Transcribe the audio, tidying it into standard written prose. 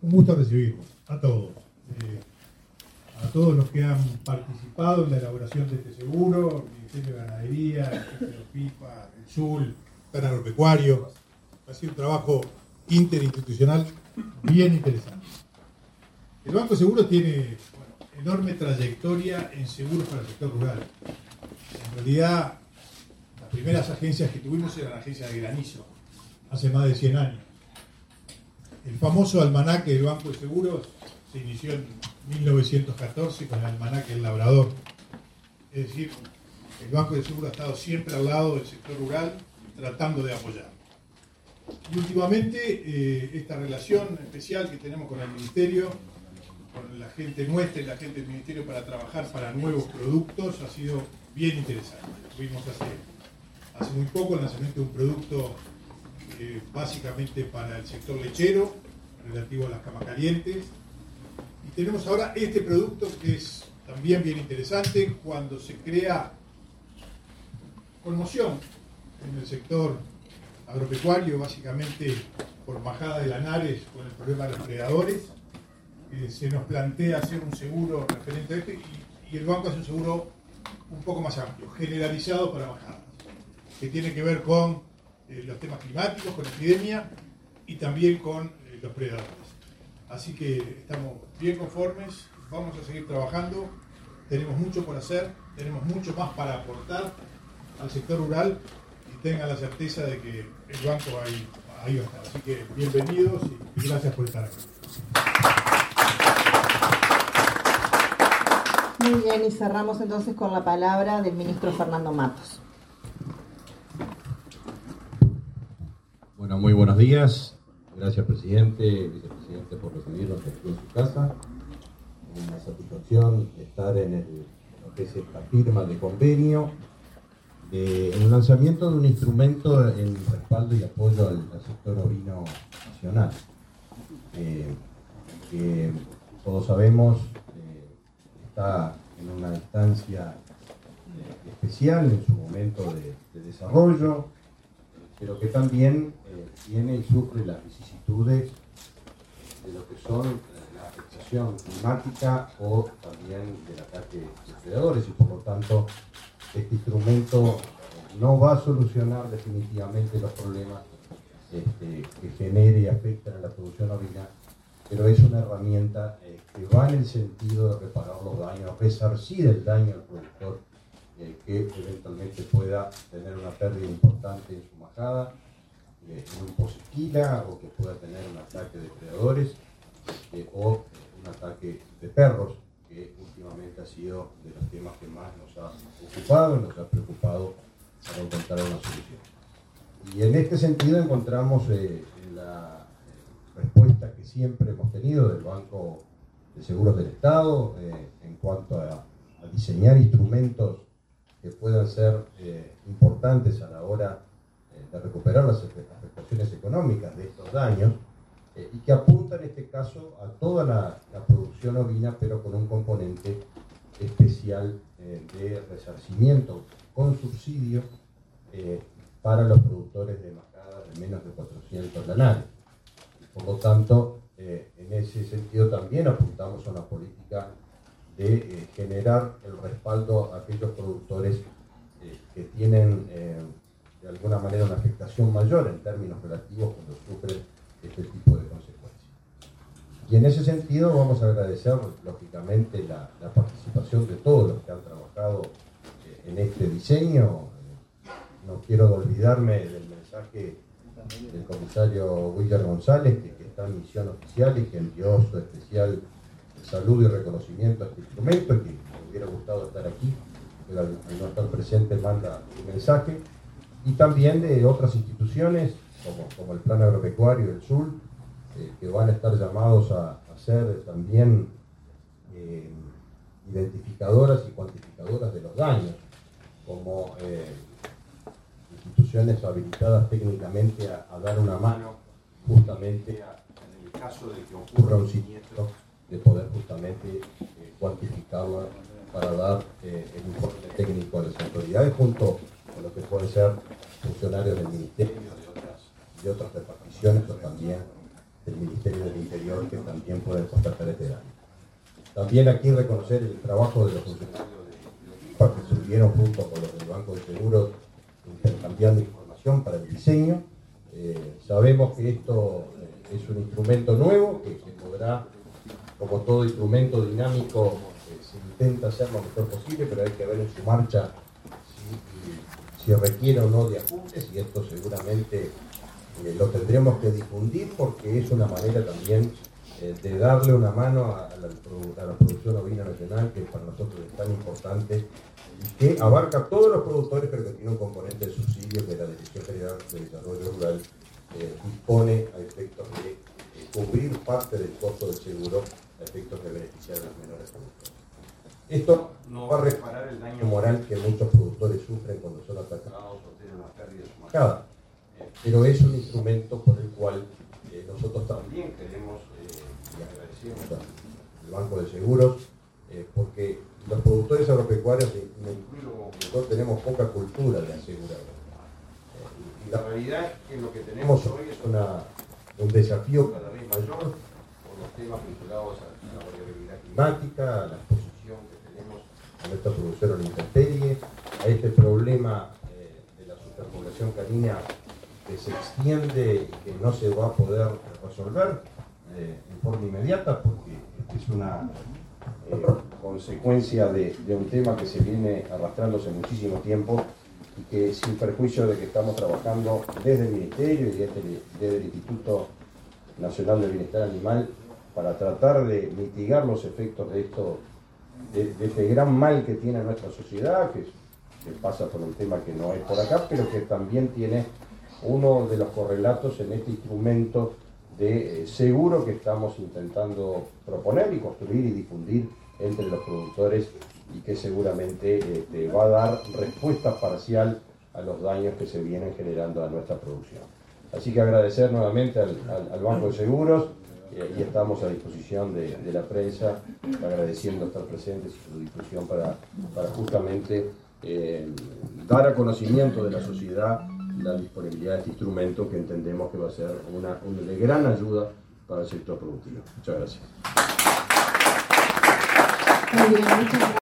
Un gusto recibirlos a todos. A todos los que han participado en la elaboración de este seguro, el Ministerio de Ganadería, el Jefe de FIFA, el SUL, el Plan Agropecuario. Ha sido un trabajo interinstitucional bien interesante. El Banco de Seguros tiene enorme trayectoria en seguros para el sector rural. En realidad, las primeras agencias que tuvimos eran agencias de granizo, hace más de 100 años. El famoso almanaque del Banco de Seguros se inició en 1914 con el almanaque del labrador. Es decir, el Banco de Seguros ha estado siempre al lado del sector rural, tratando de apoyar. Y últimamente, esta relación especial que tenemos con el Ministerio, con la gente nuestra y la gente del Ministerio para trabajar para nuevos productos, ha sido bien interesante. Tuvimos hace muy poco el lanzamiento de un producto básicamente para el sector lechero, relativo a las camas calientes. Y tenemos ahora este producto que es también bien interesante cuando se crea conmoción en el sector agropecuario, básicamente por bajada de lanares con el problema de los predadores. Se nos plantea hacer un seguro referente a este y el banco hace un seguro un poco más amplio, generalizado para bajadas, que tiene que ver con los temas climáticos, con la epidemia y también con los predadores. Así que estamos bien conformes, vamos a seguir trabajando, tenemos mucho por hacer, tenemos mucho más para aportar al sector rural y tengan la certeza de que el banco ahí va a estar. Así que bienvenidos y gracias por estar aquí. Muy bien, y cerramos entonces con la palabra del ministro Fernando Matos. Bueno, muy buenos días. Gracias, presidente y vicepresidente, por recibirnos aquí en su casa. Una satisfacción estar en lo que es esta firma de convenio, en el lanzamiento de un instrumento en respaldo y apoyo al sector ovino nacional. Que todos sabemos está en una instancia especial en su momento de desarrollo, pero que también tiene y sufre las vicisitudes de lo que son la afectación climática o también del ataque de predadores, y por lo tanto este instrumento no va a solucionar definitivamente los problemas que genere y afectan a la producción ovina, pero es una herramienta que va en el sentido de reparar los daños, resarcir el daño al productor que eventualmente pueda tener una pérdida importante en su majada, en un posequila, o que pueda tener un ataque de predadores o un ataque de perros, que últimamente ha sido de los temas que más nos ha ocupado y nos ha preocupado para encontrar una solución. Y en este sentido encontramos la respuesta que siempre hemos tenido del Banco de Seguros del Estado en cuanto a diseñar instrumentos que puedan ser importantes a la hora de recuperar las afectaciones económicas de estos daños, y que apunta en este caso a toda la producción ovina, pero con un componente especial de resarcimiento con subsidio para los productores de majadas de menos de 400 lanares. Por lo tanto, en ese sentido también apuntamos a una política de generar el respaldo a aquellos productores que tienen de alguna manera una afectación mayor en términos relativos cuando sufren este tipo de consecuencias. Y en ese sentido vamos a agradecer lógicamente la participación de todos los que han trabajado en este diseño. No quiero olvidarme del mensaje del comisario William González, que está en misión oficial y que envió su especial saludo y reconocimiento a este instrumento, y que me hubiera gustado estar aquí, pero al no estar presente manda un mensaje. Y también de otras instituciones como el Plan Agropecuario y el SUL, que van a estar llamados a ser también identificadoras y cuantificadoras de los daños, como instituciones habilitadas técnicamente a dar una mano justamente en el caso de que ocurra un siniestro, de poder justamente cuantificarlo para dar el informe técnico a las autoridades, junto con lo que pueden ser funcionarios del Ministerio, de otras reparticiones o también del Ministerio del Interior que también pueden constatar este daño. También aquí reconocer el trabajo de los funcionarios de OPIPA que estuvieron junto con los del Banco de Seguros intercambiando información para el diseño. Sabemos que esto es un instrumento nuevo que podrá, como todo instrumento dinámico, se intenta hacer lo mejor posible, pero hay que ver en su marcha si requiere o no de ajustes, y esto seguramente lo tendremos que difundir porque es una manera también de darle una mano a la producción ovina nacional, que para nosotros es tan importante y que abarca a todos los productores, pero que tiene un componente de subsidio que la Dirección General de Desarrollo Rural dispone a efectos de cubrir parte del costo del seguro a efectos de beneficiar a los menores productores. Esto no va a reparar el daño moral que muchos productores sufren cuando son atacados o tienen una pérdida sumacada, pero es un instrumento por el cual nosotros también queremos y agradecemos al Banco de Seguros, porque los productores agropecuarios, me incluyo como productor, tenemos poca cultura de asegurar. Y la realidad es que lo que tenemos hoy es un desafío cada vez mayor por los temas vinculados a la variabilidad climática, a la exposición que tenemos a nuestra producción a la intemperie, a este problema de la superpoblación canina que se extiende y que no se va a poder resolver en forma inmediata, porque es una consecuencia de un tema que se viene arrastrándose muchísimo tiempo y que, sin perjuicio de que estamos trabajando desde el Ministerio y desde el Instituto Nacional del Bienestar Animal para tratar de mitigar los efectos de esto, de este gran mal que tiene nuestra sociedad, que pasa por un tema que no es por acá, pero que también tiene uno de los correlatos en este instrumento de seguro que estamos intentando proponer y construir y difundir entre los productores, y que seguramente va a dar respuesta parcial a los daños que se vienen generando a nuestra producción. Así que agradecer nuevamente al Banco de Seguros, y estamos a disposición de la prensa, agradeciendo estar presentes y su difusión para justamente dar a conocimiento de la sociedad la disponibilidad de este instrumento, que entendemos que va a ser una de gran ayuda para el sector productivo. Muchas gracias. Muy bien, muchas gracias.